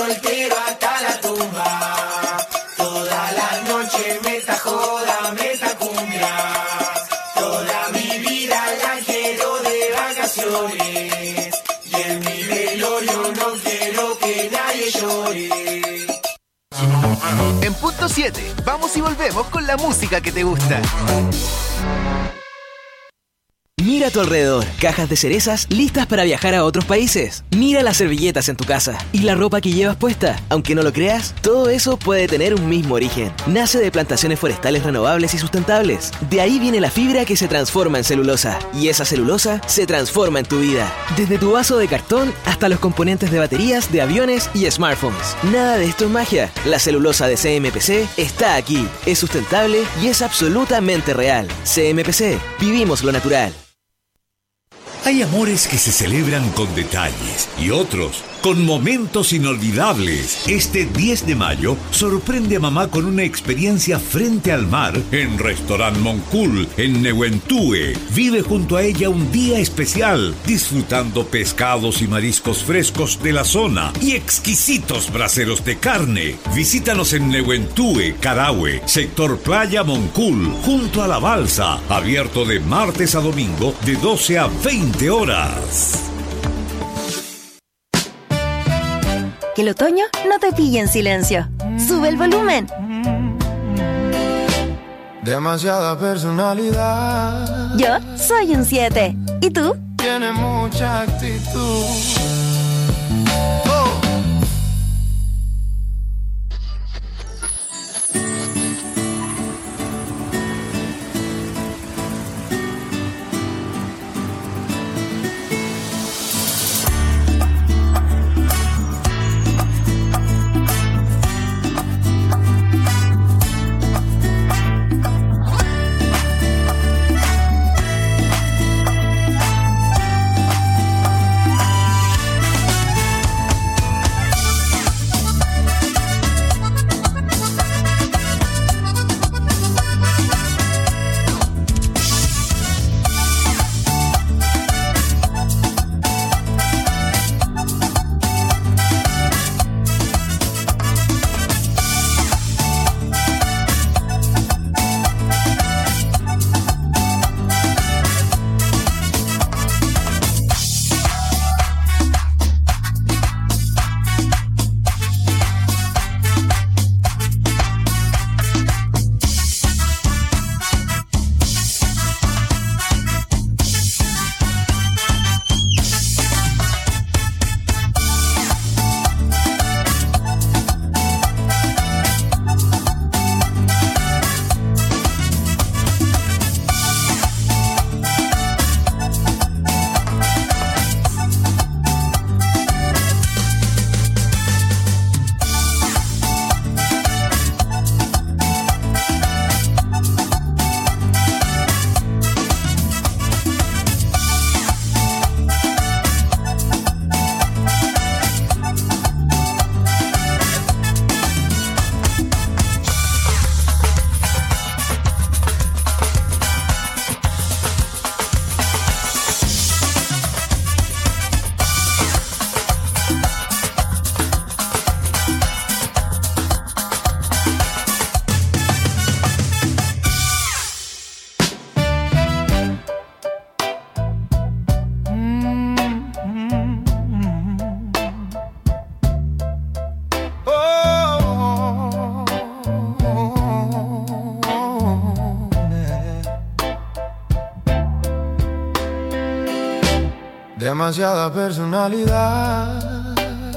soltero hasta la tumba. Toda la noche meta joda, meta cumbia. Toda mi vida la quiero de vacaciones. Y en mi velorio no quiero que nadie llore. En punto 7, vamos y volvemos con la música que te gusta. Mira a tu alrededor, cajas de cerezas listas para viajar a otros países. Mira las servilletas en tu casa y la ropa que llevas puesta. Aunque no lo creas, todo eso puede tener un mismo origen. Nace de plantaciones forestales renovables y sustentables. De ahí viene la fibra que se transforma en celulosa. Y esa celulosa se transforma en tu vida. Desde tu vaso de cartón hasta los componentes de baterías, de aviones y smartphones. Nada de esto es magia. La celulosa de CMPC está aquí. Es sustentable y es absolutamente real. CMPC, vivimos lo natural. Hay amores que se celebran con detalles y otros con momentos inolvidables. Este 10 de mayo, sorprende a mamá con una experiencia frente al mar en Restaurant Moncul, en Nehuentúe. Vive junto a ella un día especial, disfrutando pescados y mariscos frescos de la zona y exquisitos braseros de carne. Visítanos en Nehuentúe, Carahue, sector Playa Moncul, junto a la balsa. Abierto de martes a domingo de 12 a 20 horas. Que el otoño no te pille en silencio. Sube el volumen. Demasiada personalidad. Yo soy un 7. ¿Y tú? Tiene mucha actitud. Demasiada personalidad,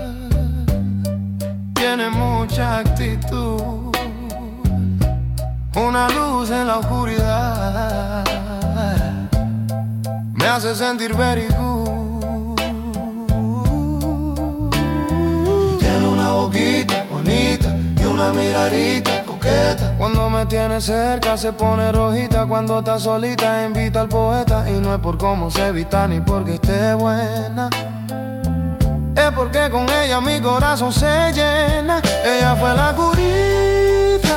tiene mucha actitud, una luz en la oscuridad, me hace sentir very good. Tiene una boquita bonita y una miradita coqueta. Cuando me tiene cerca se pone rojita. Cuando está solita invita al poeta. Y no es por cómo se vista ni porque esté buena, es porque con ella mi corazón se llena. Ella fue la curita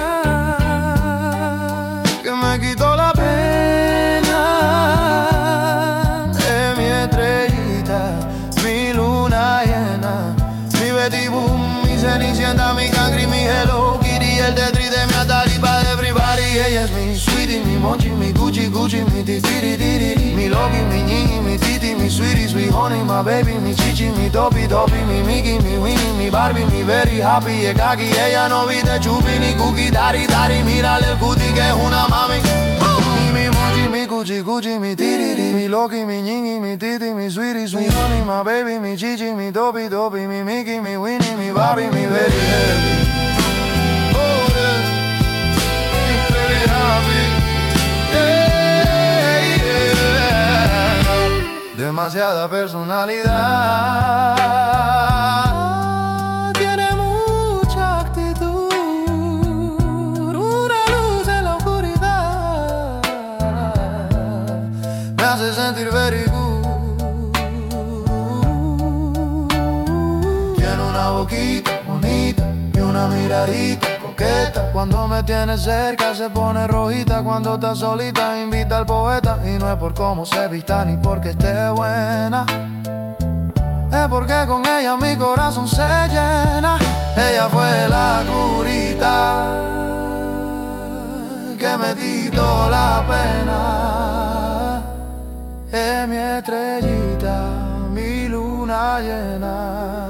que me quitó la pena. Es mi estrellita, mi luna llena, mi Betty Boom, mi tienda, mi cangri, mi Hello Kitty, el Tetris de mi Atari pa' de everybody. Ella es mi sweetie, mi mochi, mi Gucci, Gucci, mi titiri, tiri, mi Loki, mi Ñi, mi Titi, mi sweetie, sweet honey, my baby, mi chichi, mi topi, topi, mi Mickey, mi Winnie, mi Barbie, mi very happy, es kaki. Ella no viste chupi ni cookie, dari, dari, mírale el cutie que es una mami. Mi mochi, mi Gucci, Gucci, mi titiri, mi Loki, mi Ñi, mi Titi, mi sweetie, sweet honey, my baby, mi chichi, mi topi, topi, mi Mickey, mi Winnie, mi Barbie, mi very happy. Demasiada personalidad, tiene mucha actitud, una luz en la oscuridad, me hace sentir very good. Tiene una boquita bonita y una miradita coqueta. Cuando me tiene cerca se pone rojita. Cuando está solita invita al poeta. Y no es por cómo se vista ni porque esté buena, es porque con ella mi corazón se llena. Ella fue la curita que me quitó la pena. Es mi estrellita, mi luna llena.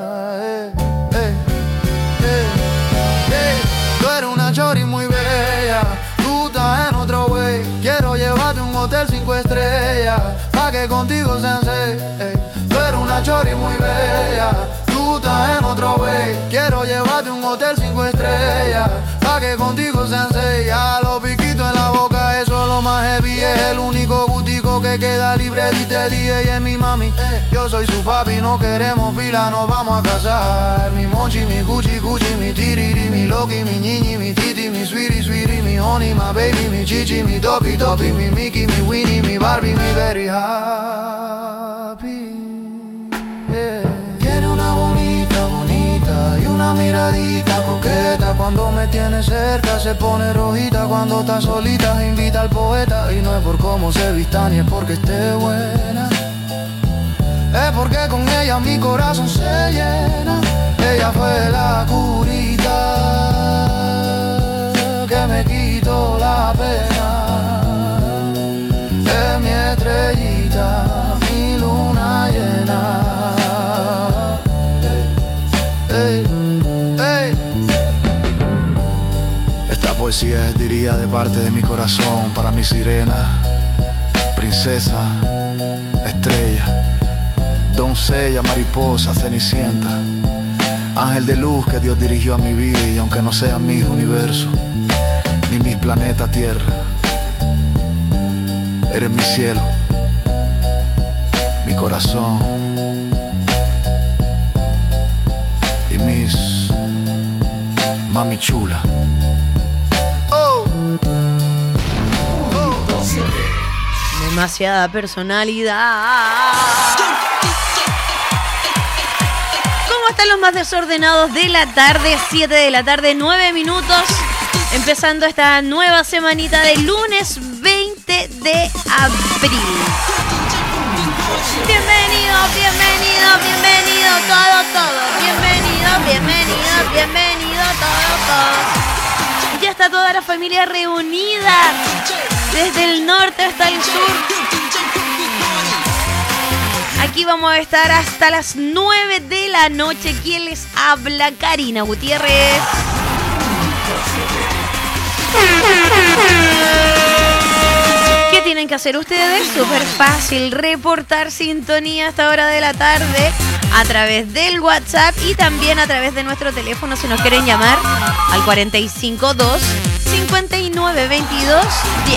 Tú eres una chori muy bella, tú estás en otro way. Quiero llevarte a un hotel 5 estrellas, pa' que contigo sean 6. Tú eres una chori muy bella, tú estás en otro way. Quiero llevarte a un hotel 5 estrellas, pa' que contigo sean 6. A los piquitos en la boca, eso es lo más heavy. Es el único gustico que queda libre. Y te dije, ella es mi mami, yo soy su papi. No queremos fila, nos vamos a casar. Mi mochi, mi Gucci, Gucci, mi tiriri, mi Loki, mi Ñi, mi Titi, mi sweetie, sweetie, mi honey, my baby, mi chichi, mi topi, topi, mi Mickey, mi Winnie, mi Barbie, mi very happy. Tiene una bonita, bonita y una miradita coqueta. Cuando me tiene cerca se pone rojita. Cuando está solita invita al poeta. Y no es por cómo se vista ni es porque esté buena, es porque con ella mi corazón se llena. Ella fue la curita que me quitó la pena. Es mi estrellita, mi luna llena. Esta poesía es, diría, de parte de mi corazón para mi sirena, princesa, estrella, doncella, mariposa, cenicienta, ángel de luz que Dios dirigió a mi vida. Y aunque no sean mis universos ni mis planetas tierra, eres mi cielo, mi corazón y mis mami chula. Demasiada personalidad. ¿Cómo están los más desordenados de la tarde? 7 de la tarde, 9 minutos. Empezando esta nueva semanita de lunes 20 de abril. Bienvenido, bienvenido, bienvenido, todo. Bienvenido, todo. Ya está toda la familia reunida, desde el norte hasta el sur. Aquí vamos a estar hasta las 9 de la noche. ¿Quién les habla? Karina Gutiérrez. ¿Qué tienen que hacer ustedes? Súper fácil, reportar sintonía a esta hora de la tarde a través del WhatsApp y también a través de nuestro teléfono si nos quieren llamar al 452 59 22 10.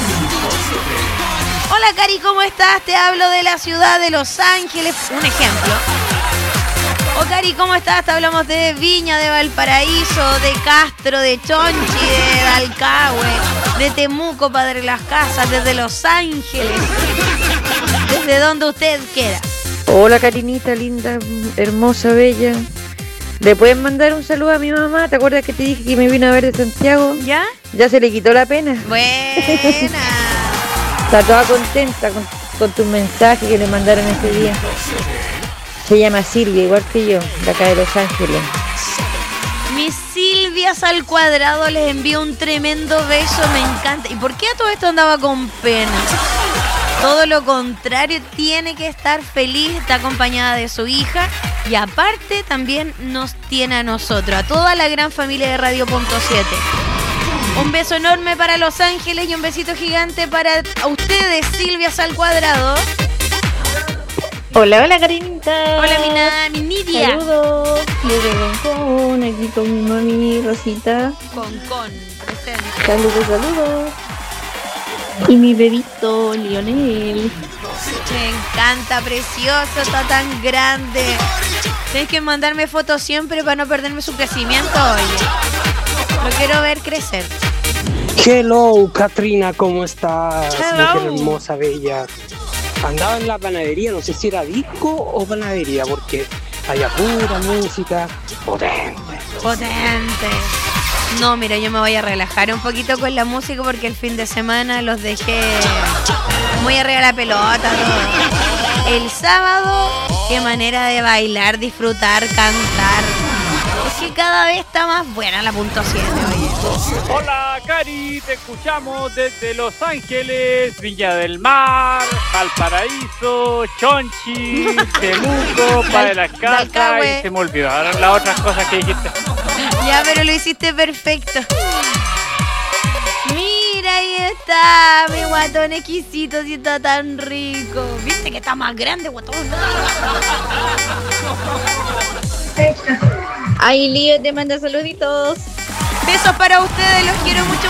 Hola Cari, ¿cómo estás? Te hablo de la ciudad de Los Ángeles, un ejemplo. O Cari, ¿cómo estás? Te hablamos de Viña, de Valparaíso, de Castro, de Chonchi, de Dalcahue, de Temuco, Padre Las Casas, desde Los Ángeles, desde donde usted quiera. Hola Karinita, linda, hermosa, bella. ¿Le puedes mandar un saludo a mi mamá? ¿Te acuerdas que te dije que me vino a ver de Santiago? ¿Ya? Ya se le quitó la pena. Buena. Está toda contenta con tu mensaje que le mandaron ese día. Se llama Silvia, igual que yo, de acá de Los Ángeles. Mis Silvias al cuadrado les envío un tremendo beso, me encanta. ¿Y por qué a todo esto andaba con pena? Todo lo contrario, tiene que estar feliz, está acompañada de su hija y aparte también nos tiene a nosotros, a toda la gran familia de Radio Punto 7. Un beso enorme para Los Ángeles y un besito gigante para ustedes, Silvias al cuadrado. Hola, hola, Karinita. Hola, mi Nidia. Saludos. Desde Concón, aquí con mi mami Rosita. Concón, presente. Saludos. Y mi bebito Lionel. Me encanta, precioso, está tan grande. Tienes que mandarme fotos siempre para no perderme su crecimiento, oye. Lo quiero ver crecer. Hello, Katrina, ¿cómo estás? Hello. Mujer hermosa, bella. Andaba en la panadería, no sé si era disco o panadería, porque había pura música potente. No, mira, yo me voy a relajar un poquito con la música porque el fin de semana los dejé muy arriba de la pelota. Todo. El sábado, qué manera de bailar, disfrutar, cantar. Es que cada vez está más buena la punto 7, oye. Hola, Cari, te escuchamos desde Los Ángeles, Viña del Mar, Valparaíso, Chonchi, Temuco, Padre de las Casas y se me olvidaron las otras cosas que dijiste. Ya, pero lo hiciste perfecto. Mira, ahí está, mi guatón exquisito, si está tan rico. ¿Viste que está más grande, guatón? Ay, Lío te manda saluditos. Besos para ustedes, los quiero mucho.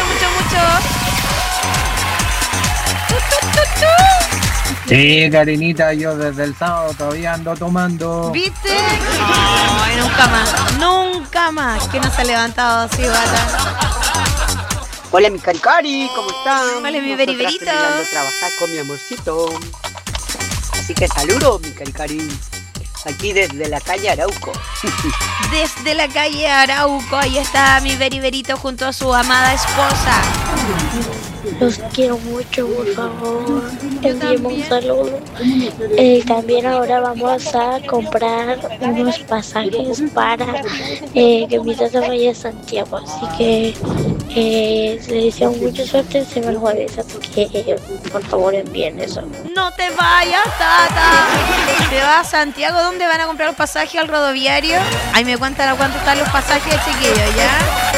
Sí, Karinita, yo desde el sábado todavía ando tomando. ¿Viste? Ay, nunca más que no se ha levantado así, gata. Hola, mi Cari, ¿cómo están? Hola, mi beriberito. Terminando de trabajar con mi amorcito. Así que saludos, mi Cari. Aquí desde la calle Arauco. Desde la calle Arauco, ahí está mi beriberito junto a su amada esposa. Los quiero mucho, por favor. Enviemos un saludo. También ahora vamos a comprar unos pasajes para que mi tata vaya a Santiago. Así que le deseo mucha suerte se va el jueves. Así que por favor envíen eso. No te vayas, tata. ¿Te vas a Santiago? ¿Dónde van a comprar los pasajes? ¿Al rodoviario? Ahí me cuentan a cuánto están los pasajes, chiquillos, ¿ya?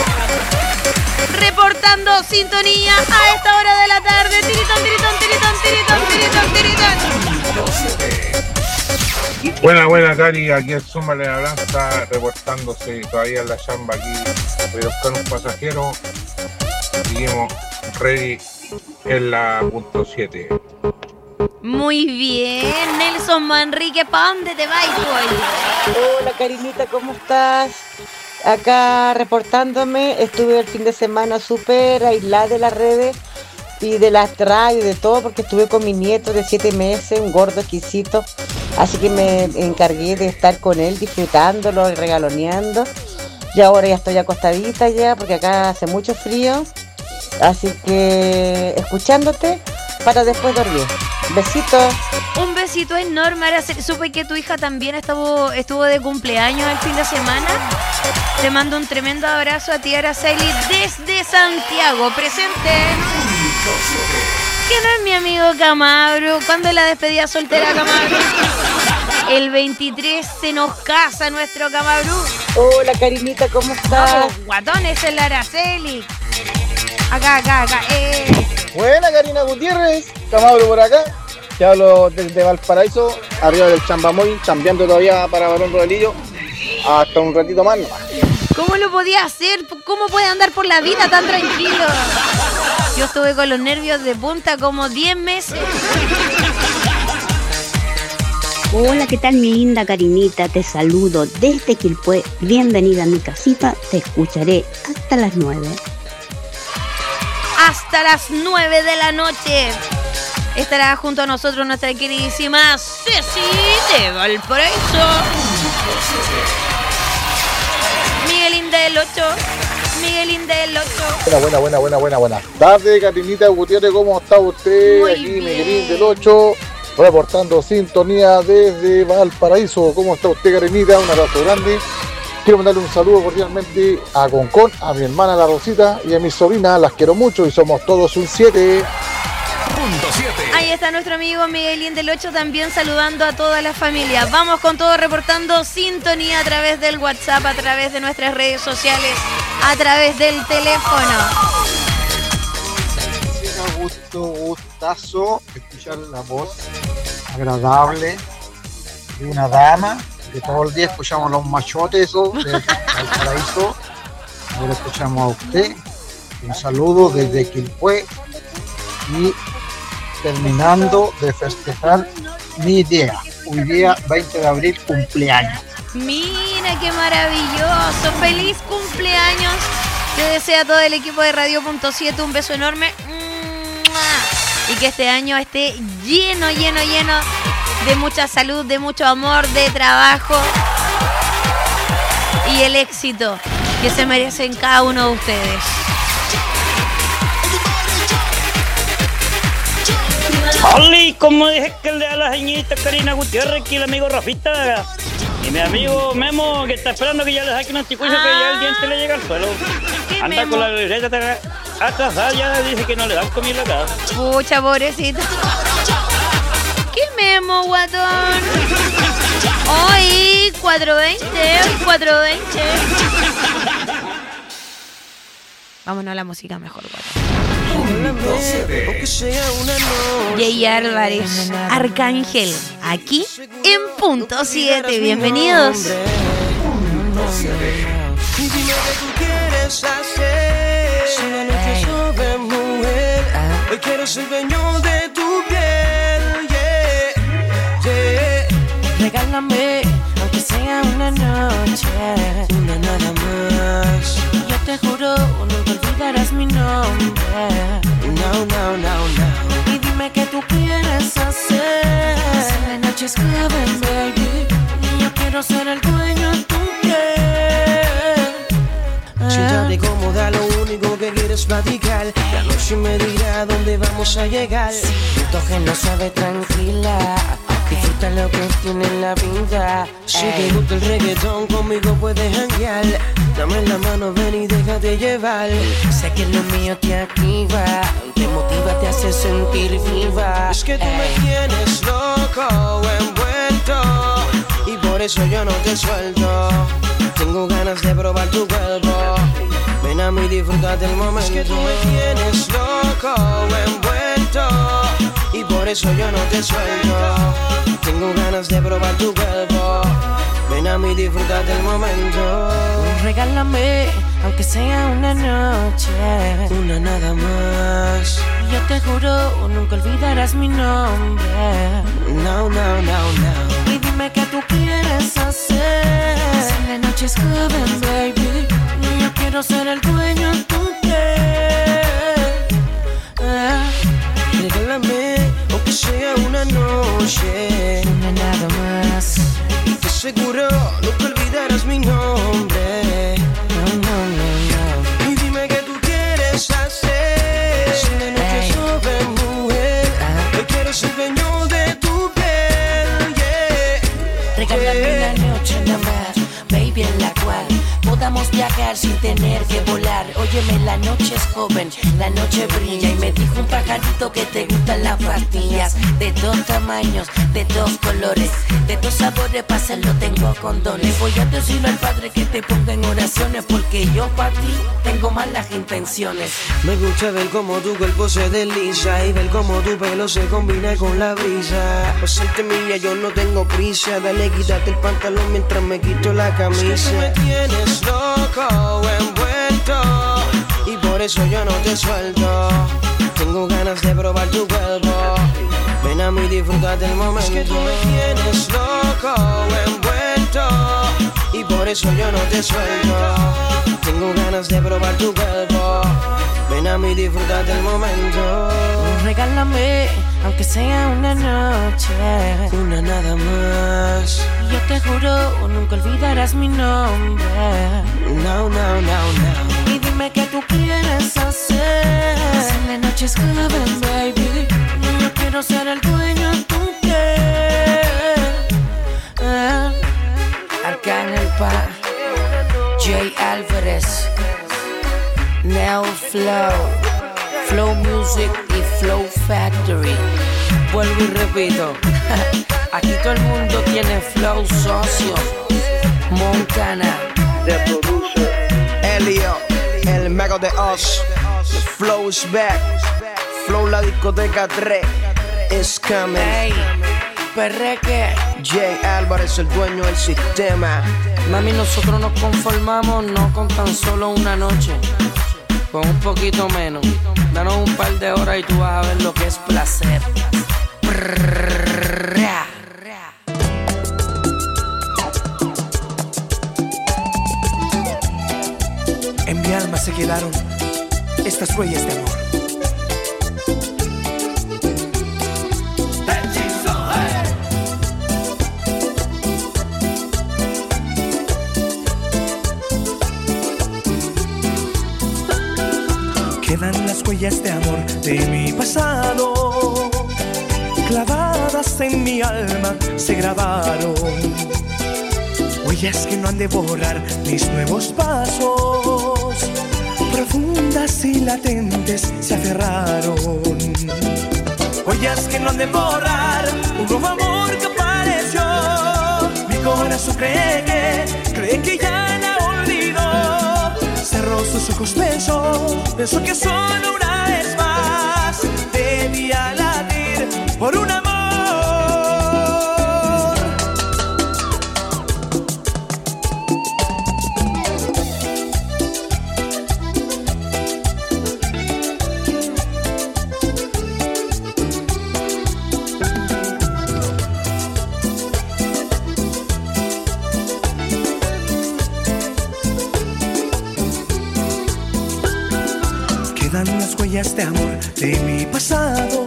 Reportando sintonía a esta hora de la tarde. Tiritón. Buena, Cari, aquí es Súmale la Blanca, reportándose todavía en la chamba aquí. Voy a buscar un pasajero. Seguimos ready en la punto 7. Muy bien, Nelson Manrique, ¿pa' dónde te vas, hoy? Hola, Karinita, ¿cómo estás? Acá reportándome, estuve el fin de semana súper aislada de las redes y de las radios y de todo porque estuve con mi nieto de 7 meses, un gordo exquisito, así que me encargué de estar con él disfrutándolo y regaloneando y ahora ya estoy acostadita ya porque acá hace mucho frío, así que escuchándote para después dormir. Besitos. Un besito enorme. Ahora supe que tu hija también estuvo de cumpleaños el fin de semana. Te mando un tremendo abrazo a ti, Araceli, desde Santiago. Presente. ¿Quién es mi amigo Camabro? ¿Cuándo es la despedida soltera, Camabro? El 23 se nos casa nuestro Camabro. Hola, Karinita, ¿cómo estás? Vamos, guatón, es el Araceli. Acá. Buena, Karina Gutiérrez, Camabro por acá. Te hablo desde Valparaíso, arriba del Chambamoy, chambeando todavía para Barón Rodelillo. Hasta un ratito más. ¿Cómo lo podía hacer? ¿Cómo puede andar por la vida tan tranquilo? Yo estuve con los nervios de punta como 10 meses. Hola, ¿qué tal, mi linda Karinita? Te saludo desde Quilpué. Bienvenida a mi casita. Te escucharé hasta las 9. Hasta las 9 de la noche. Estará junto a nosotros nuestra queridísima Ceci de Valparaíso. Miguelín del 8. Buenas tardes, Karinita Gutiérrez, ¿cómo está usted? Muy aquí bien. Miguelín del 8, reportando sintonía desde Valparaíso. ¿Cómo está usted, Karinita? Un abrazo grande. Quiero mandarle un saludo cordialmente a Concón, a mi hermana la Rosita y a mi sobrina, las quiero mucho y somos todos un 7. Ahí está nuestro amigo Miguelín del 8 también saludando a toda la familia. Vamos con todo reportando sintonía a través del WhatsApp, a través de nuestras redes sociales, a través del teléfono. Gustazo escuchar la voz agradable de una dama que todo el día escuchamos los machotes esos de Valparaíso. Ahora escuchamos a usted. Un saludo desde Quilpué y terminando de festejar mi día. Hoy día 20 de abril, cumpleaños. Mira qué maravilloso. Feliz cumpleaños. Te desea todo el equipo de Radio.7 un beso enorme. Y que este año esté lleno de mucha salud, de mucho amor, de trabajo y el éxito que se merecen cada uno de ustedes. ¡Oli! Como dije que le da la señorita Karina Gutiérrez, aquí el amigo Rafita y mi amigo Memo, que está esperando que ya le saque un anticucho, que ya el diente le llega al suelo. Anda Memo? Con la libreta atrasada, ya dice que no le dan comida acá. Pucha, pobrecito. ¿Qué Memo, guatón? Hoy 4:20. Vámonos a la música mejor, guatón. Jay Álvarez, Arcángel, aquí en Punto 7. Bienvenidos. Y dime qué tú quieres hacer. Si la noche sobre mujer, hoy quiero ser dueño de tu piel. Regálame, aunque sea una noche, una nada más. Yo te juro, nunca olvidarás mi nombre. No. Y dime qué tú quieres hacer. Si la noche es joven, baby, y yo quiero ser el dueño de tu piel. Siéntate cómoda, lo único que quieres es platicar. La noche me dirá dónde vamos a llegar. Tu que no sabe tranquila, disfruta lo que tiene en la vida. Si te gusta el reggaetón, conmigo puedes janguear. Dame la mano, ven y déjate llevar. Sé que lo mío te activa, te motiva, te hace sentir viva. Es que tú me tienes loco, envuelto, y por eso yo no te suelto. Tengo ganas de probar tu cuerpo. Ven a mí, disfruta del momento. Es que tú me tienes loco, envuelto, y por eso yo no te suelto. Tengo ganas de probar tu cuerpo. Ven a mí, disfruta del momento. Regálame, aunque sea una noche, una nada más. Yo te juro, nunca olvidarás mi nombre. No. Y dime qué tú quieres hacer. Si la noche es joven, baby, y yo quiero ser el dueño de tu piel. Regálame, aunque sea una noche, una nada más. Y te aseguro, nunca olvidarás mi nombre. No. Y dime qué tú quieres hacer. Si la noche es joven, mujer, yo quiero ser dueño de tu piel. Regálame una noche nada más, baby, en la cual podamos viajar sin tener que volar. Óyeme, la noche es joven, la noche brilla. Y me dijo un pajarito que te gustan las pastillas de dos tamaños, de dos colores, de dos sabores, para hacerlo tengo condones. Voy a decirle al padre que te ponga en oraciones, porque yo para ti tengo malas intenciones. Me gusta ver cómo tu cuerpo se desliza y ver cómo tu pelo se combina con la brisa. Por serte mía yo no tengo prisa, dale, quítate el pantalón mientras me quito la camisa. Es que tú me tienes loco, envuelto, y por eso yo no te suelto. Tengo ganas de probar tu cuerpo. Ven a mí, disfruta del momento. Es que tú me tienes loco, envuelto, y por eso yo no te suelto. Tengo ganas de probar tu cuerpo. Ven a mí, disfruta del momento. Regálame, aunque sea una noche, una nada más. Yo te juro, nunca olvidarás mi nombre. No. Y dime qué tú quieres hacer. Si la noche es joven, baby, yo quiero ser el dueño de tu piel. Arcángel, Jay Álvarez, Neo Flow, Flow Music y Flow Factory. Vuelvo y repito, aquí todo el mundo tiene flow socio. Montana, The Producer, Elio, el mago de Oz. The flow is back. Flow la discoteca 3 is coming. Hey, perreque. Jay Álvarez, el dueño del sistema. Mami, nosotros nos conformamos no con tan solo una noche, con un poquito menos. Danos un par de horas y tú vas a ver lo que es placer. En mi alma se quedaron estas huellas de amor. Quedan las huellas de amor de mi pasado, clavadas en mi alma se grabaron. Huellas que no han de borrar mis nuevos pasos, profundas y latentes se aferraron. Huellas que no han de borrar un nuevo amor que apareció. Mi corazón cree que ya la olvidó. Cerró sus ojos, pensó que solo una vez más debía latir por un amor. Quedan las huellas de amor de mi pasado,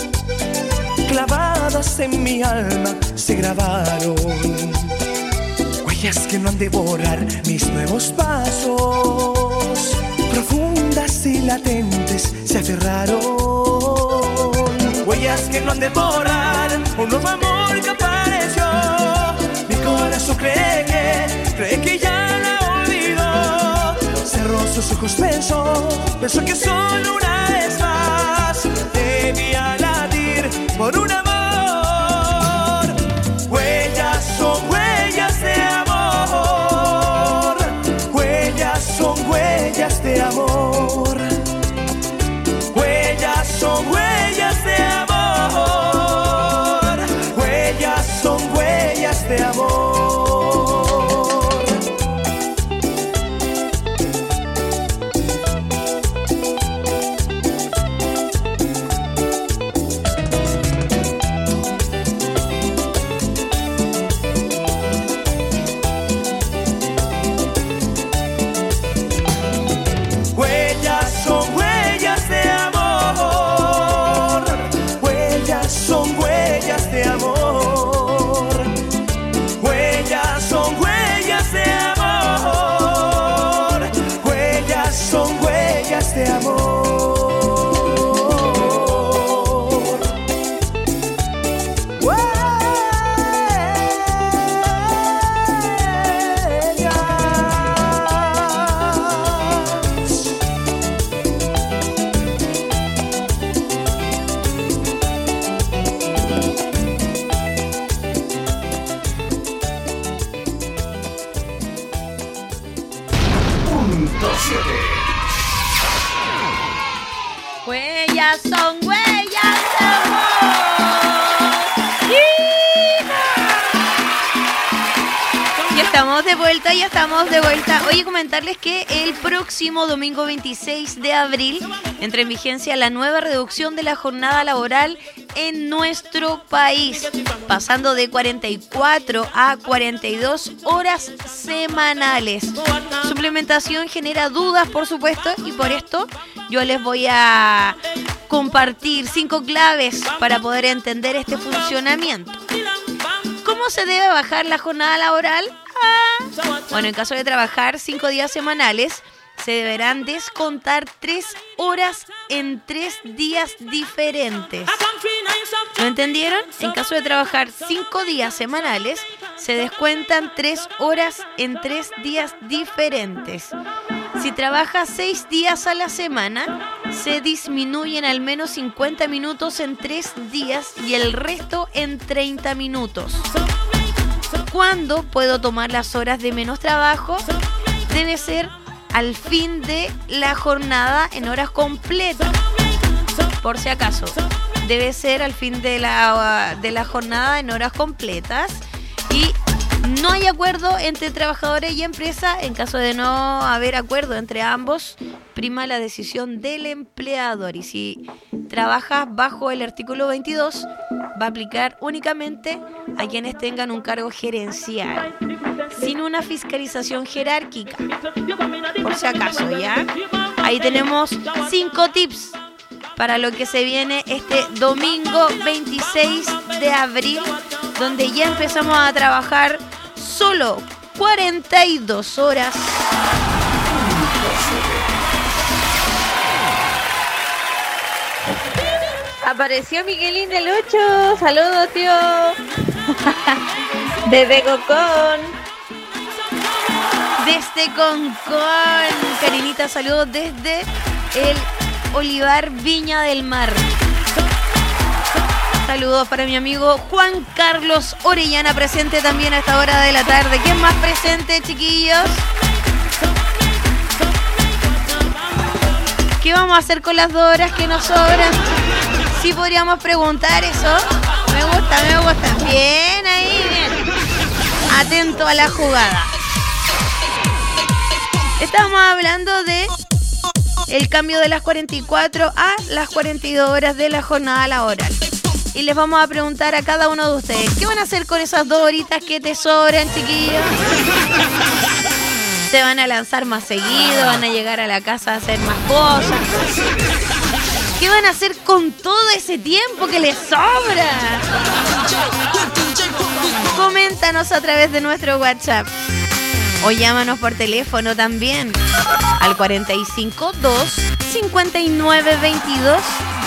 clavadas en mi alma se grabaron. Huellas que no han de borrar mis nuevos pasos, profundas y latentes se aferraron. Huellas que no han de borrar un nuevo amor que apareció. Mi corazón cree que ya la olvidó. Cerró sus ojos, pensó que solo una vez más debía latir por un amor. Huellas son huellas de amor. Huellas son huellas de amor. Huellas son huellas de amor. Huellas son huellas de amor. De amor. Huellas son huellas de amor. Ya estamos de vuelta. Oye, comentarles que el próximo domingo 26 de abril entra en vigencia la nueva reducción de la jornada laboral en nuestro país, pasando de 44 a 42 horas semanales. Su implementación genera dudas, por supuesto, y por esto yo les voy a compartir 5 claves para poder entender este funcionamiento. ¿Cómo se debe bajar la jornada laboral? Bueno, en caso de trabajar 5 días semanales, se deberán descontar 3 horas en 3 días diferentes. ¿Lo entendieron? En caso de trabajar 5 días semanales, se descuentan 3 horas en 3 días diferentes. Si trabajas 6 días a la semana, se disminuyen al menos 50 minutos en 3 días y el resto en 30 minutos. ¿Cuándo puedo tomar las horas de menos trabajo? Debe ser al fin de la jornada en horas completas. Por si acaso, debe ser al fin de la jornada en horas completas. Y no hay acuerdo entre trabajadores y empresa. En caso de no haber acuerdo entre ambos, prima la decisión del empleador. Y si trabajas bajo el artículo 22, va a aplicar únicamente a quienes tengan un cargo gerencial, sin una fiscalización jerárquica. Por si acaso, ¿ya? Ahí tenemos 5 tips para lo que se viene este domingo 26 de abril, donde ya empezamos a trabajar solo 42 horas. Apareció Miguelín del 8. Saludos, tío. Desde Concón. Desde Concón. Karinita, saludos desde el Olivar Viña del Mar. Saludos para mi amigo Juan Carlos Orellana, presente también a esta hora de la tarde. ¿Quién más presente, chiquillos? ¿Qué vamos a hacer con las 2 horas que nos sobran? Sí, podríamos preguntar eso. Me gusta. Bien ahí, bien. Atento a la jugada. Estamos hablando de el cambio de las 44 a las 42 horas de la jornada laboral. Y les vamos a preguntar a cada uno de ustedes, ¿qué van a hacer con esas 2 horitas que te sobran, chiquillos? ¿Se van a lanzar más seguido? ¿Van a llegar a la casa a hacer más cosas? ¿Qué van a hacer con todo ese tiempo que les sobra? Coméntanos a través de nuestro WhatsApp. O llámanos por teléfono también al 452 59 22 10.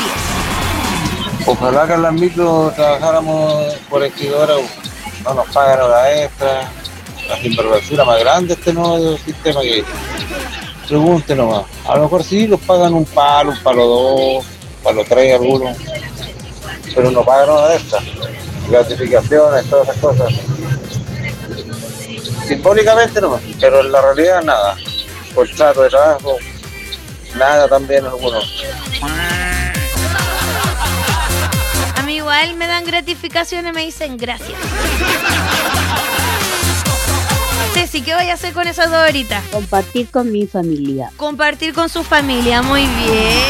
Ojalá que en las micro trabajáramos 42 horas, no nos pagan horas extra, la sinvergüenzura más grande este nuevo sistema que hay. Pregunte nomás, a lo mejor sí los pagan un palo 2, palo 3 algunos, pero no pagan horas extra, gratificaciones, todas esas cosas. Simbólicamente nomás, pero en la realidad nada, contrato de trabajo, nada también algunos. A mí igual me dan gratificaciones, me dicen gracias. Ceci, ¿qué voy a hacer con esas 2 horitas? Compartir con mi familia. Compartir con su familia, muy bien.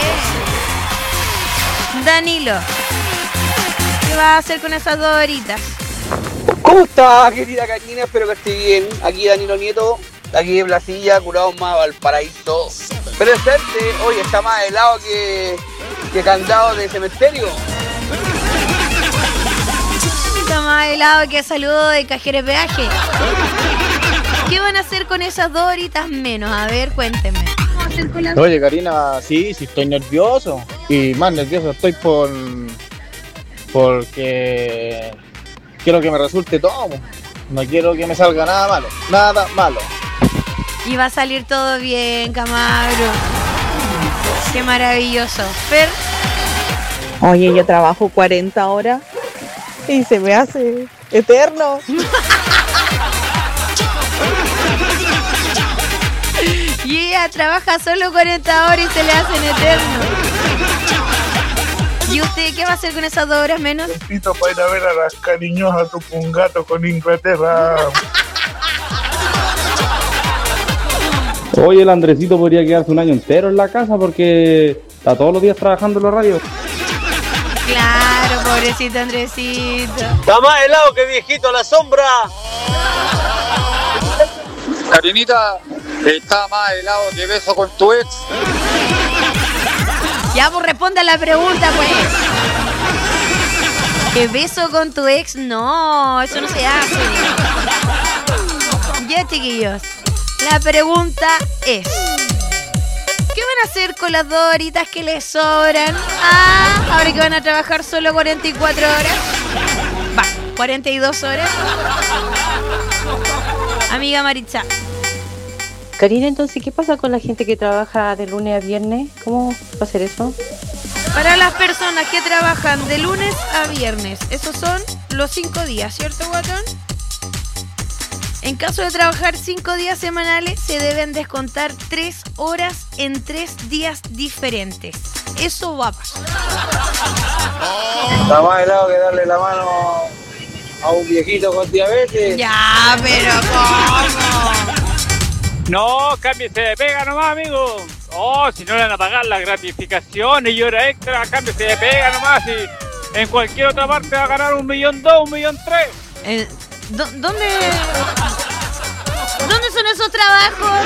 Danilo, ¿qué vas a hacer con esas 2 horitas? ¿Cómo está, querida Karina? Espero que esté bien. Aquí Danilo Nieto, aquí de Blasilla, curado más Valparaíso. Presente, hoy está más helado que candado de cementerio. Está más helado que saludo de cajero de peaje. ¿Qué van a hacer con esas 2 horitas menos? A ver, cuéntenme. Oye, Karina, sí estoy nervioso. Y más nervioso estoy porque quiero que me resulte todo. No quiero que me salga nada malo. Y va a salir todo bien, Camargo. Qué maravilloso. Fer. Oye, yo trabajo 40 horas y se me hace eterno. Y ella trabaja solo 40 horas y se le hacen eternos. ¿Y usted qué va a hacer con esas 2 horas menos? Necesito para ir a ver a las cariñosas Tupungato con Inglaterra. Oye, el Andresito podría quedarse un año entero en la casa porque está todos los días trabajando en la radio. Claro, pobrecito Andresito. Está más helado que viejito a la sombra. Karinita, está más helado que beso con tu ex. Ya, pues responda la pregunta, pues. ¿Qué beso con tu ex? No, eso no se hace. Ya, chiquillos, la pregunta es: ¿qué van a hacer con las 2 horitas que les sobran? Ahora que van a trabajar solo 44 horas. Va. 42 horas. Amiga Maritza. Karina, entonces, ¿qué pasa con la gente que trabaja de lunes a viernes? ¿Cómo va a ser eso? Para las personas que trabajan de lunes a viernes, esos son los 5 días, ¿cierto, Guatón? En caso de trabajar 5 días semanales, se deben descontar 3 horas en 3 días diferentes. Eso va a pasar. Está más helado que darle la mano a un viejito con diabetes. Ya, pero ¿cómo? No, cámbiese de pega nomás, amigo. Oh, si no le van a pagar las gratificaciones y hora extra, cámbiese de pega nomás. Si en cualquier otra parte va a ganar 1.200.000, 1.300.000. ¿Dónde son esos trabajos?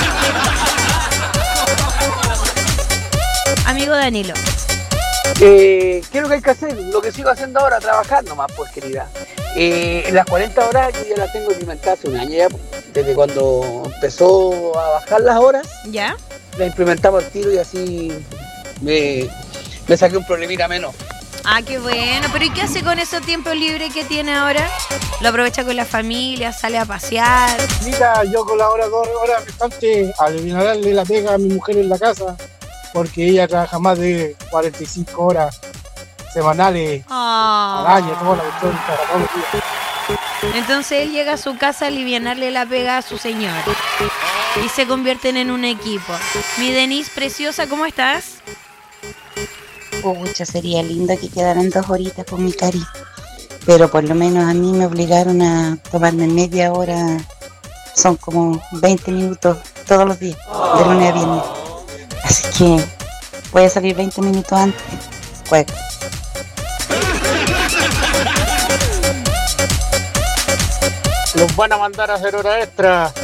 Amigo Danilo. ¿Qué es lo que hay que hacer? Lo que sigo haciendo ahora, trabajar nomás, pues, querida. Las 40 horas yo ya las tengo implementadas hace un año ya, desde cuando empezó a bajar las horas. ¿Ya? La implementamos al tiro y así me saqué un problemita menos. Ah, qué bueno. ¿Pero y qué hace con ese tiempo libre que tiene ahora? ¿Lo aprovecha con la familia? ¿Sale a pasear? Mira, yo colaboro 2 horas restantes a aliviarle la pega a mi mujer en la casa, porque ella trabaja más de 45 horas semanales al año, toda la cuestión, todos los días. Entonces él llega a su casa a alivianarle la pega a su señor y se convierten en un equipo. Mi Denise preciosa, ¿cómo estás? Pucha, sería lindo que quedaran 2 horitas con mi Cari, pero por lo menos a mí me obligaron a tomarme media hora, son como 20 minutos todos los días, de lunes a viernes. Así que voy a salir 20 minutos antes. Juego. Los van a mandar a hacer hora extra.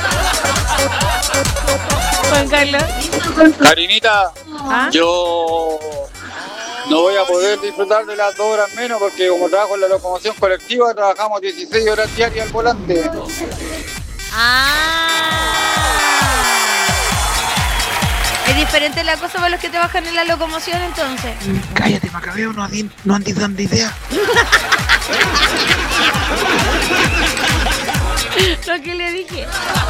Juan Carlos. Karinita, ¿Ah? yo no voy a poder disfrutar de las 2 horas menos porque como trabajo en la locomoción colectiva trabajamos 16 horas diarias al volante. ¿Es diferente la cosa para los que trabajan en la locomoción entonces? Cállate, Macabeo, no andes dando idea. Lo que le dije.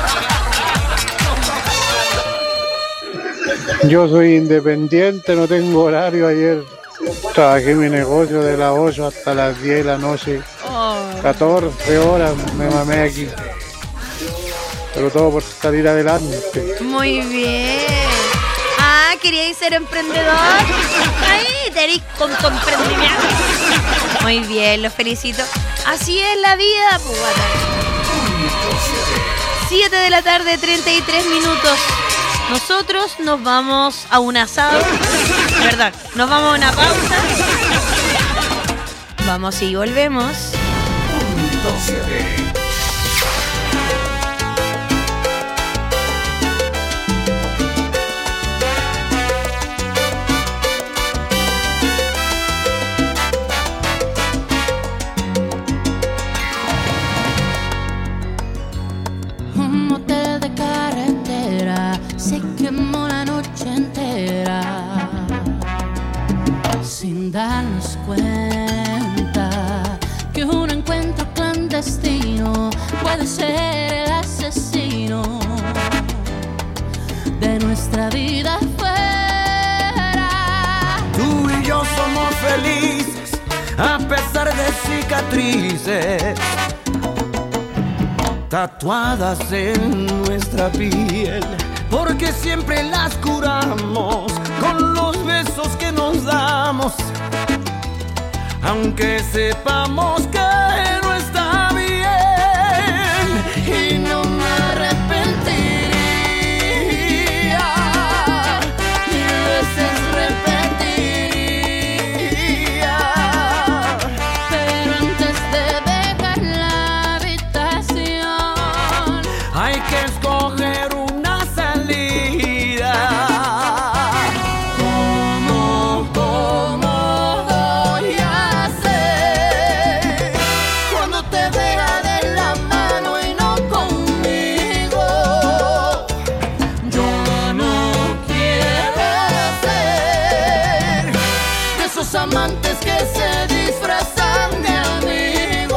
Yo soy independiente, no tengo horario. Ayer trabajé mi negocio de las 8 hasta las 10 de la noche. 14 horas me mamé aquí. Pero todo por salir adelante. Muy bien. Ah, ¿queríais ser emprendedor? Ahí tenéis con tu emprendimiento. Muy bien, los felicito. Así es la vida, pues, guata. 7 de la tarde, 33 minutos. Nosotros nos vamos a un asado. ¿Verdad? Nos vamos a una pausa. Vamos y volvemos. Un motel de carretera se quemó la noche entera sin darnos cuenta que un encuentro clandestino puede ser el asesino de nuestra vida fuera. Tú y yo somos felices a pesar de cicatrices tatuadas en nuestra piel, porque siempre las curamos con los besos que nos damos, aunque sepamos que no está bien, y no me arrepentiría, 1000 veces repetiría, Pero antes de dejar la habitación hay que escoger una salida. ¿Cómo voy a hacer cuando te vea de la mano y no conmigo? Yo no quiero ser de esos amantes que se disfrazan de amigos.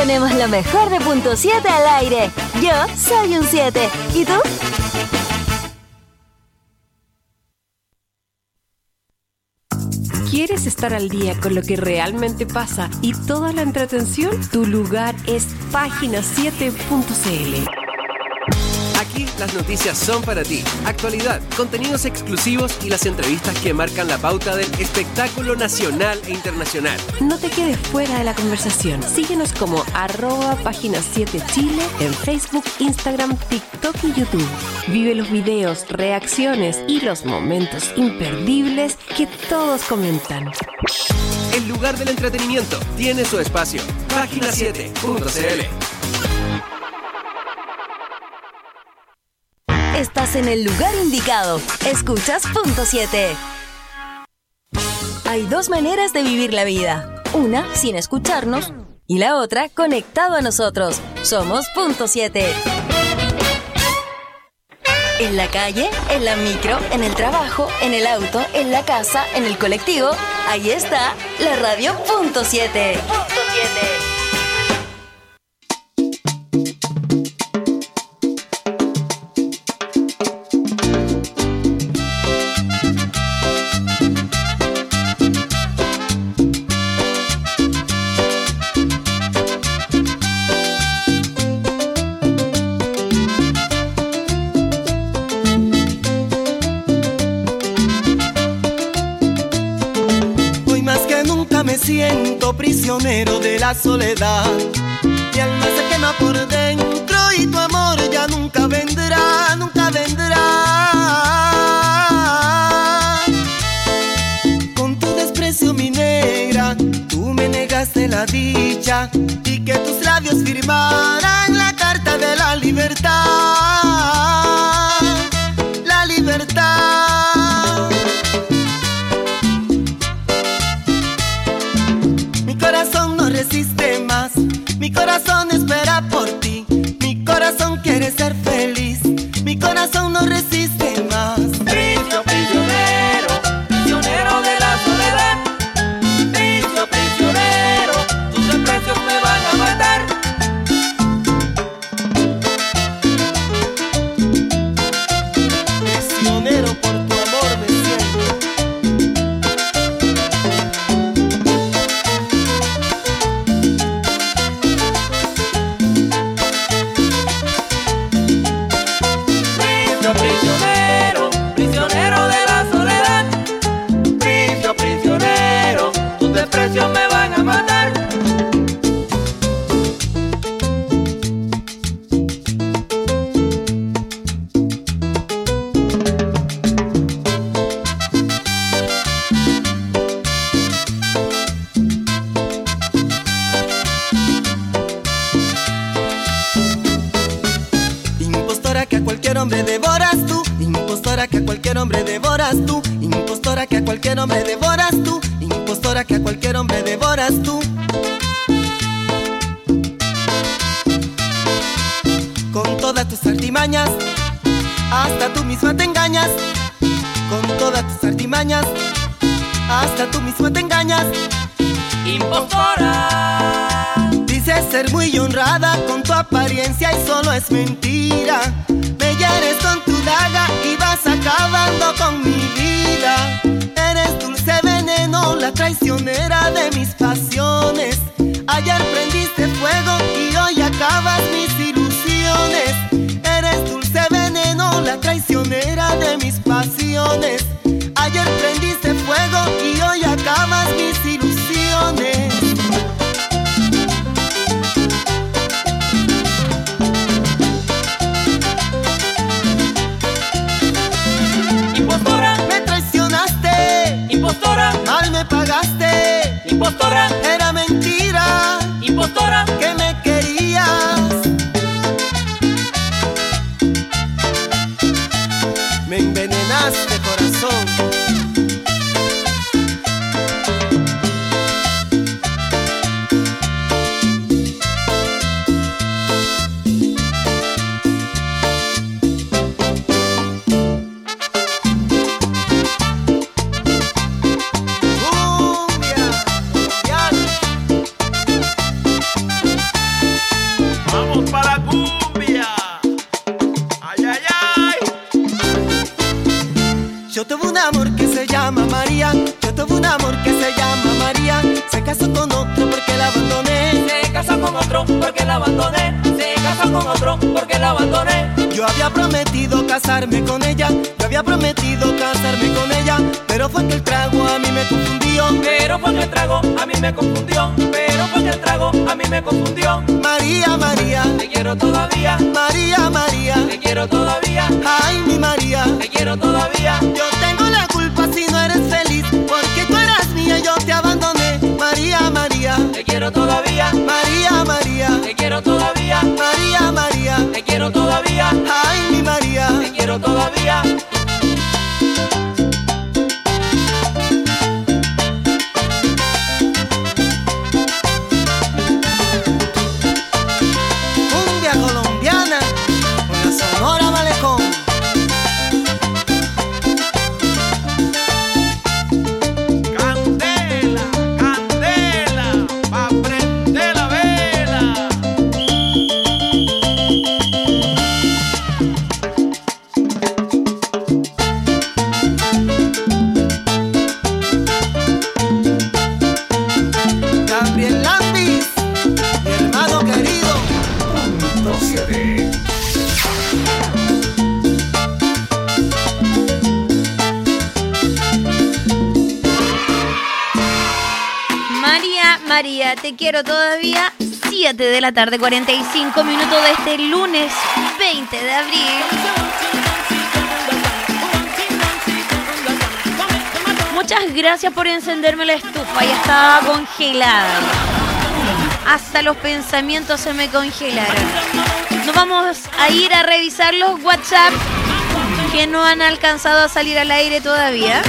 ponemos lo mejor de Punto 7 al aire. Yo soy un 7. ¿Y tú? ¿Quieres estar al día con lo que realmente pasa y toda la entretención? Tu lugar es página7.cl. Aquí las noticias son para ti. Actualidad, contenidos exclusivos y las entrevistas que marcan la pauta del espectáculo nacional e internacional. No te quedes fuera de la conversación. Síguenos como @página7chile en Facebook, Instagram, TikTok y YouTube. Vive los videos, reacciones y los momentos imperdibles que todos comentan. El lugar del entretenimiento tiene su espacio. Página7.cl. Estás en el lugar indicado. Escuchas Punto 7. Hay dos maneras de vivir la vida. Una sin escucharnos y la otra conectado a nosotros. Somos Punto 7. En la calle, en la micro, en el trabajo, en el auto, en la casa, en el colectivo. Ahí está la radio Punto 7. Punto 7. Siento prisionero de la soledad. Mi alma se quema por dentro y tu amor ya nunca vendrá, nunca vendrá. Con tu desprecio, mi negra, tú me negaste la dicha y que tus labios firmaran la carta de la libertad. La libertad. Resiste más, mi corazón espera por ti, mi corazón quiere ser feliz, mi corazón no resiste más. Prisionero, prisionero de la soledad. Prisionero, tus desprecios me van a matar. Prisionero por tu amor me siento. Prisionero, prisionero de la soledad. Prisionero, tus desprecios me van a matar. Impostora que a cualquier hombre devoras tú, impostora que a cualquier hombre devoras tú, impostora que a cualquier hombre devoras tú, impostora que a cualquier hombre devoras tú. Con todas tus artimañas, hasta tú misma te engañas. Con todas tus artimañas, hasta tú misma te engañas. Impostora. Dices ser muy honrada con tu apariencia y solo es mentira. Me hieres con tu daga y vas acabando con mi vida. Eres dulce veneno, la traicionera de mis pasiones. Ayer prendiste fuego y hoy acabas mis ilusiones. Eres dulce veneno, la traicionera de mis pasiones. Ayer prendiste fuego y hoy acabas mis ilusiones. Impostora, me traicionaste. Impostora, mal me pagaste. Impostora, era mentira. Impostora, que me querías. Me envenenaste, corazón. otro porque la abandoné. Se casó con otro porque la abandoné. Yo había prometido casarme con ella, yo había prometido casarme con ella, pero fue que el trago a mí me confundió. Pero fue que el trago a mí me confundió. Pero fue que el trago a mí me confundió. María, María, te quiero todavía. María, María, te quiero todavía. Ay, mi María, te quiero todavía. Yo tengo la culpa si no eres feliz, porque tú eras mía y yo te abandoné. María, María, te quiero todavía. María, María, te quiero todavía. María, María, te quiero todavía. Ay, mi María, te quiero todavía. Cumbia colombiana con la Sonora Malecón. Candela, candela, pa' prender la vela. Gabriel Lápiz, mi hermano querido. María, María, te quiero todavía. 7 de la tarde, 45 minutos de este lunes 20 de abril. Muchas gracias por encenderme la estufa, ya estaba congelada. Hasta los pensamientos se me congelaron. Nos vamos a ir a revisar los WhatsApp que no han alcanzado a salir al aire todavía.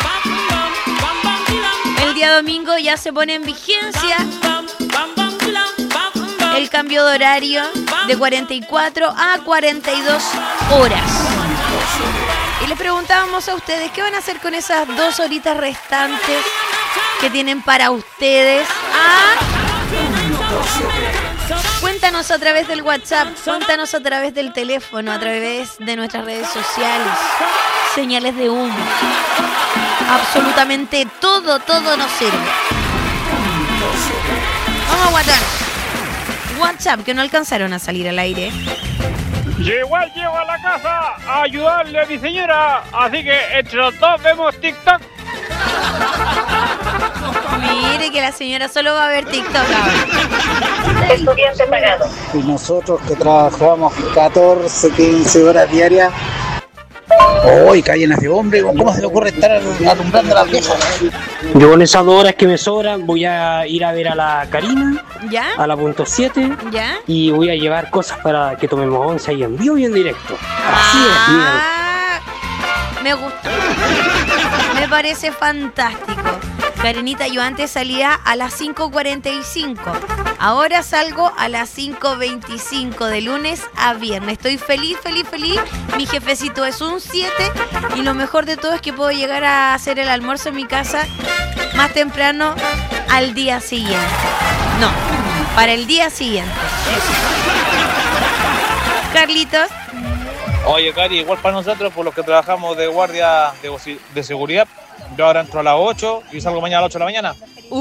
El día domingo ya se pone en vigencia el cambio de horario de 44 a 42 horas. Y les preguntábamos a ustedes, ¿qué van a hacer con esas 2 horitas restantes que tienen para ustedes? Cuéntanos a través del WhatsApp, cuéntanos a través del teléfono, a través de nuestras redes sociales. Señales de humo. Absolutamente todo nos sirve. Vamos a WhatsApp, que no alcanzaron a salir al aire. Igual llego a la casa a ayudarle a mi señora, así que entre los dos vemos TikTok. Mire que la señora solo va a ver TikTok ahora. Estudiante pagado. Y nosotros que trabajamos 14, 15 horas diarias. ¡Uy, callen a ese hombre! ¿Cómo se le ocurre estar alumbrando a las viejas? Yo con esas 2 horas que me sobran voy a ir a ver a la Karina, ¿ya? A la punto 7, ¿ya? Y voy a llevar cosas para que tomemos once ahí en vivo y en directo. Así es, mira. Me gusta. Me parece fantástico. Karenita, yo antes salía a las 5:45. Ahora salgo a las 5:25 de lunes a viernes. Estoy feliz. Mi jefecito es un 7 y lo mejor de todo es que puedo llegar a hacer el almuerzo en mi casa más temprano al día siguiente. No, para el día siguiente. Carlitos. Oye, Cari, igual para nosotros, por los que trabajamos de guardia de seguridad, yo ahora entro a las 8 y salgo mañana a las 8 de la mañana.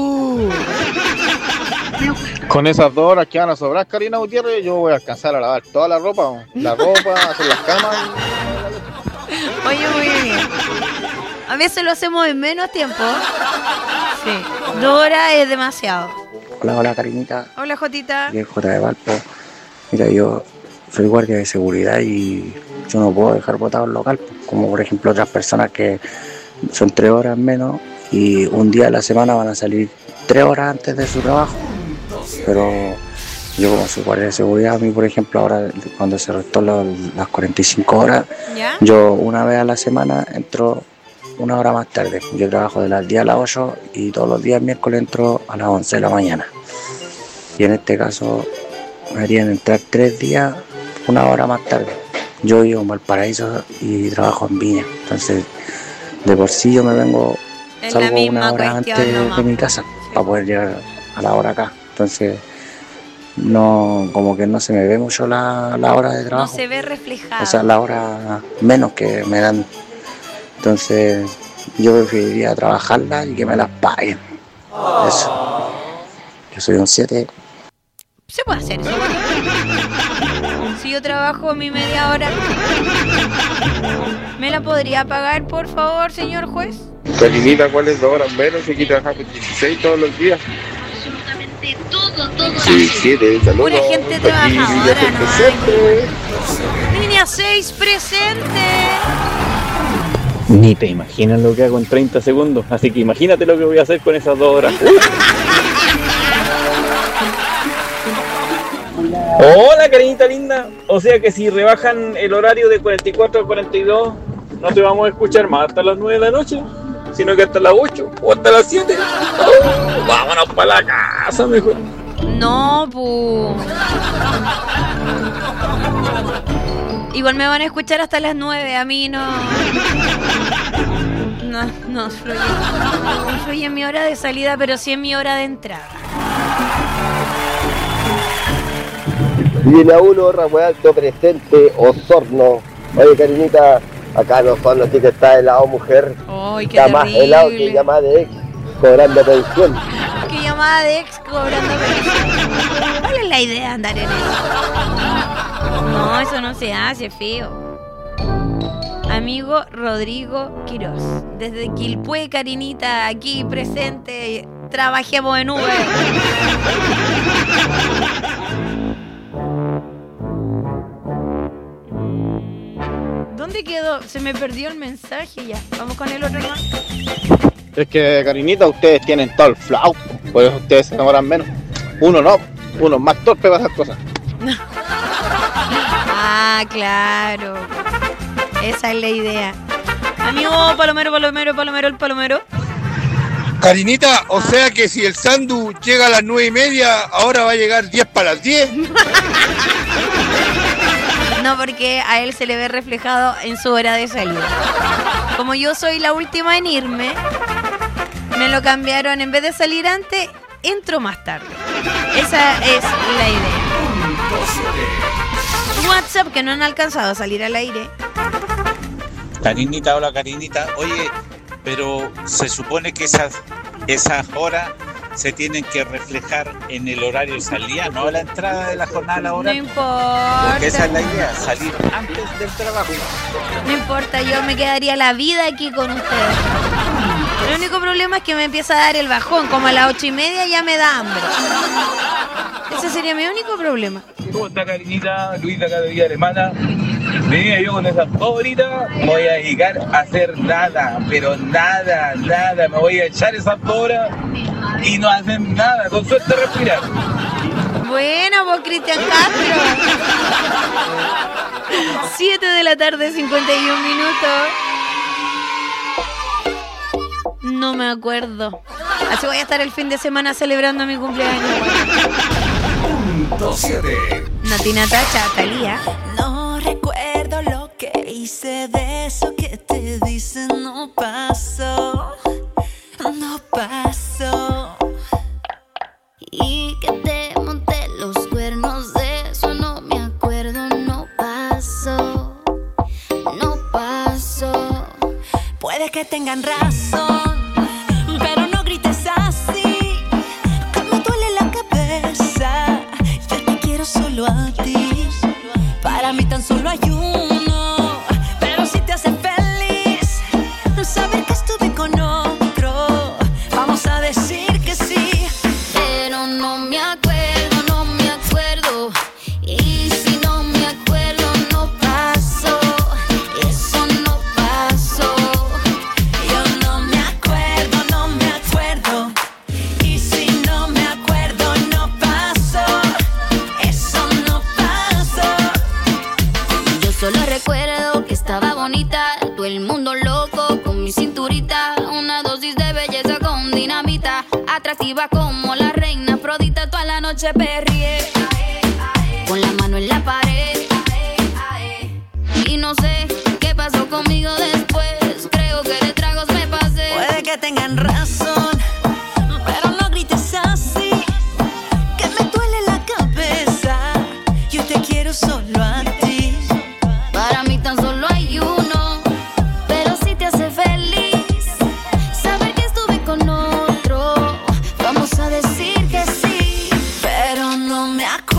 Con esas 2 horas que van a sobrar, Karina Gutiérrez, yo voy a alcanzar a lavar toda la ropa, hacer las camas. Oye, muy bien. A veces lo hacemos en menos tiempo. Sí, 2 horas es demasiado. Hola, Karinita. Hola, Jotita. Bien, J de Valpo. Mira, yo soy guardia de seguridad y yo no puedo dejar botado el local, como por ejemplo otras personas que son 3 horas menos y un día a la semana van a salir 3 horas antes de su trabajo. Pero yo como soy guardia de seguridad, a mí por ejemplo ahora cuando se restó las 45 horas, ¿ya? Yo una vez a la semana entro 1 hora más tarde. Yo trabajo de las 10 a las 8 y todos los días miércoles entro a las 11 de la mañana. Y en este caso me harían entrar 3 días, 1 hora más tarde. Yo vivo en Valparaíso y trabajo en Viña, entonces de por sí yo me vengo, salgo 1 hora antes de mi casa para poder llegar a la hora acá. Entonces no, como que no se me ve mucho la hora de trabajo. No se ve reflejada. O sea, la hora menos que me dan. Entonces yo preferiría trabajarla y que me las paguen. Eso. Yo soy un 7. Se puede hacer eso. Si yo trabajo mi media hora, ¿me la podría pagar, por favor, señor juez? Carinita, ¿cuáles 2 horas menos? Aquí trabajamos 16 todos los días. Sí, 7, saludos. Pura gente trabajadora, ¿no? Línea 6 presente. Ni te imaginas lo que hago en 30 segundos, así que imagínate lo que voy a hacer con esas 2 horas. Hola, carinita linda. O sea que si rebajan el horario de 44 a 42, no te vamos a escuchar más hasta las 9 de la noche, sino que hasta las 8 o hasta las 7. Oh, vámonos para la casa mejor. No, pu. Igual me van a escuchar hasta las 9, a mí no fluye en mi hora de salida, pero sí en mi hora de entrada. Viene a uno, Ramo Alto presente, Osorno. Oye, Carinita, acá en Osorno sí que está helado, mujer. Ay, qué está terrible. Más helado que llamada de ex cobrando pensión. ¿Qué llamada de ex cobrando pensión? ¿Cuál es la idea de andar en eso? No, eso no se hace, feo. Amigo Rodrigo Quirós, desde Quilpué, Carinita, aquí presente, trabajemos en Uber. ¿Dónde quedó? Se me perdió el mensaje ya. Vamos con el otro más. Es que, Carinita, ustedes tienen todo el flow, por eso ustedes se enamoran menos. Uno no, uno es más torpe para esas cosas. Ah, claro. Esa es la idea. Amigo Palomero, el Palomero. Carinita, o sea que si el Sandu llega a las 9:30, ahora va a llegar 10 para las 10. No, porque a él se le ve reflejado en su hora de salida. Como yo soy la última en irme, me lo cambiaron. En vez de salir antes, entro más tarde. Esa es la idea. WhatsApp, que no han alcanzado a salir al aire. Carinita, hola Carinita. Oye, pero se supone que esas horas se tienen que reflejar en el horario de salida, no a la entrada de la jornada laboral. No importa. Porque esa es la idea, salir antes del trabajo. No importa, yo me quedaría la vida aquí con ustedes. El único problema es que me empieza a dar el bajón, como a las 8:30 ya me da hambre. Ese sería mi único problema. ¿Cómo está, Carinita? Luis de acá de Villa Alemana. Venía yo con esas 2 horitas, me voy a dedicar a hacer nada, pero nada. Me voy a echar esas 2 horas y no hacen nada, con suerte respirar. Bueno, vos, Cristian Castro. 7 de la tarde, 51 minutos. No me acuerdo. Así voy a estar el fin de semana celebrando mi cumpleaños. Nati Natacha, Talía. No recuerdo lo que hice, de eso que te dicen no pasó. Y que te monté los cuernos, de eso no me acuerdo, no pasó. Puede que tengan razón, pero no grites así, que me duele la cabeza. Yo te quiero solo a ti, para mí tan solo hay uno. Pero si te hace feliz saber que estuve con otro, vamos a decir que sí. Pero no me acuerdo. Y si no me acuerdo, no pasó. Eso no pasó. Yo no me acuerdo. Y si no me acuerdo, no pasó. Eso no pasó. Yo solo recuerdo que estaba bonita, todo el mundo loco con mi cinturita. Una dosis de belleza con dinamita, atractiva como la reina Afrodita. Toda la noche perrié, con la mano en la pared. Y no sé qué pasó conmigo después, creo que de tragos me pasé. Puede que tengan razón, pero no grites así, que me duele la cabeza. Yo te quiero solo a ti, para mí tan solo hay uno. Pero si te hace feliz saber que estuve con otro, vamos a decir que sí. Pero no me acuerdo.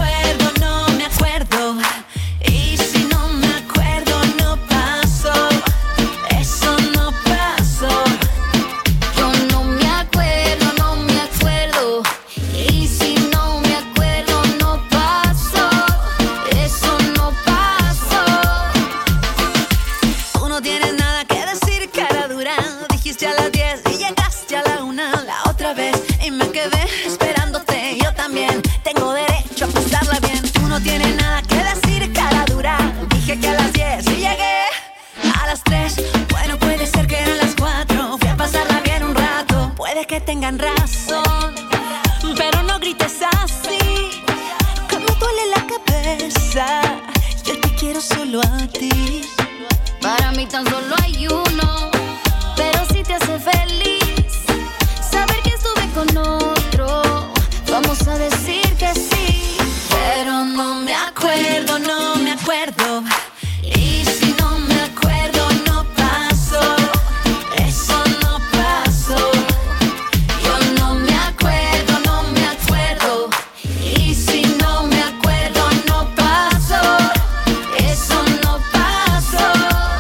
quedé esperándote, yo también tengo derecho a pasarla bien. Tú no tienes nada que decir, cara dura. Dije que a las 10 y llegué a las 3. Bueno, puede ser que eran las 4. Fui a pasarla bien un rato. Puede que tengan razón, pero no grites así, que me duele la cabeza. Yo te quiero solo a ti. Para mí tan solo hay uno, pero si te hace feliz saber que estuve con otro, vamos a decir que sí. Pero no me acuerdo, no me acuerdo. Y si no me acuerdo, no pasó. Eso no pasó. Yo no me acuerdo, no me acuerdo. Y si no me acuerdo, no pasó. Eso no pasó.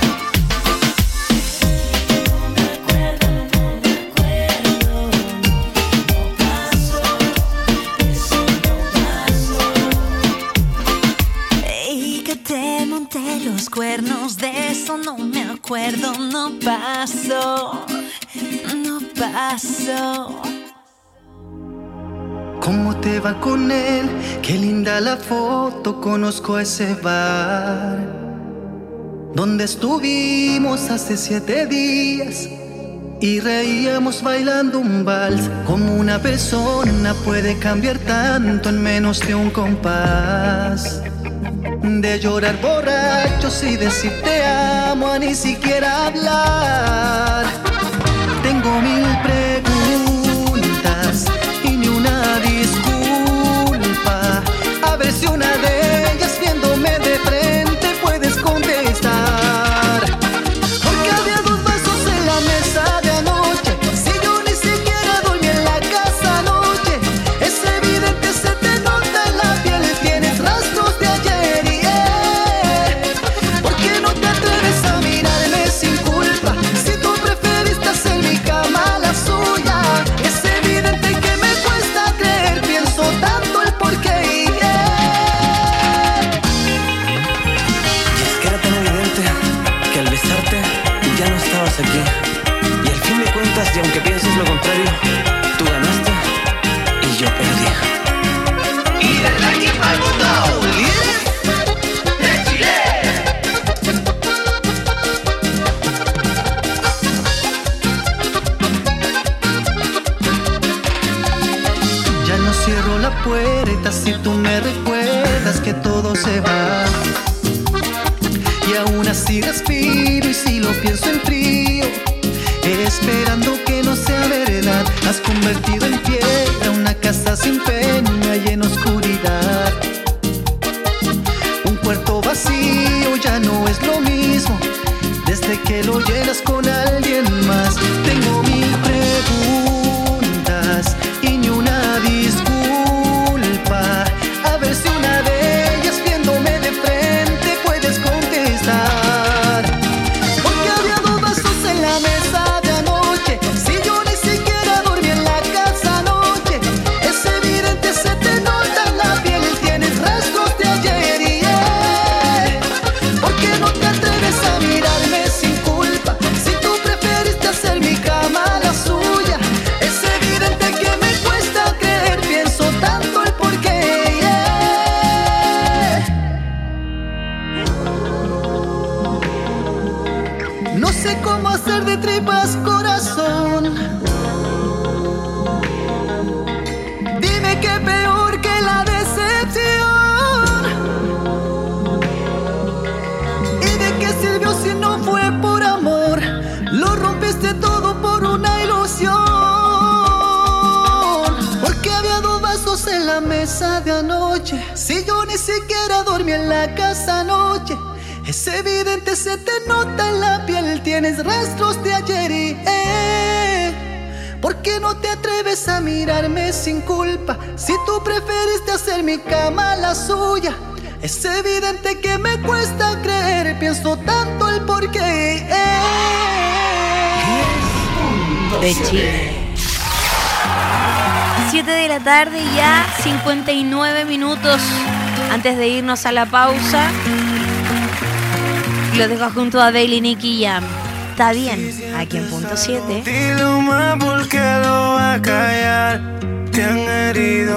No me acuerdo, no me acuerdo. No pasó. Eso no pasó. Y que te monté los cuernos, de eso no me acuerdo. No pasó. No pasó. ¿Cómo te va con él? Qué linda la foto, conozco ese bar donde estuvimos hace 7 días y reíamos bailando un vals. Como una persona puede cambiar tanto en menos de un compás. De llorar borrachos y decir te amo a ni siquiera hablar. Tengo 1000 preguntas y ni una disculpa. A ver si una de ellas viéndome de frente puedes contestar. Porque había 2 vasos en la mesa de anoche. Si yo ni siquiera dormí en la casa anoche. Es evidente, se te nota en la piel, tienes rastros de ayer y ¿por qué no te atreves a mirarme sin culpa? Si tú preferiste hacer mi cama la suya. Es evidente que me cuesta creer, pienso tanto el porqué y es que era tan evidente que al besarte ya no estabas aquí. Y al fin de cuentas, y aunque pienses lo contrario, tú ganaste y yo perdí. Y desde aquí para el mundo, líderes de Chile. Ya no cierro la puerta si tú me recuerdas que todo se va. Y aún así respiro y si lo pienso en frío, esperando que no sea verdad. Has convertido en piedra una casa sin pena y en oscuridad. Un cuarto vacío ya no es lo mismo desde que lo llenas con alguien más. Tengo 1000 preguntas y ni una disculpa. A ver si una de ellas viéndome de frente puedes contestar. Porque había 2 vasos en la mesa de anoche. Si yo ni siquiera dormí en la casa anoche. Es evidente, se te nota en la piel, tienes rastros de ayer y ¿por qué no te atreves a mirarme sin culpa? Si tú preferiste hacer mi cama la suya. Es evidente que me cuesta creer, pienso tanto el porqué. No sé cómo hacer de tripas corazón. Dime que peor que la decepción. ¿Y de qué sirvió si no fue por amor? Lo rompiste todo por una ilusión. Porque había 2 vasos en la mesa de anoche. Si yo ni siquiera dormí en la casa anoche. Es evidente, se te nota en la piel, tienes rastros de ayer y ¿por qué no te atreves a mirarme sin culpa? Si tú preferiste hacer mi cama la suya. Es evidente que me cuesta creer, pienso tanto el porqué. De Chile. 7 de la tarde, ya 59 minutos antes de irnos a la pausa. Lo dejo junto a Bailey, Nicky Jam. Está bien, aquí en punto 7. Dilo más porque lo va a callar. te han herido.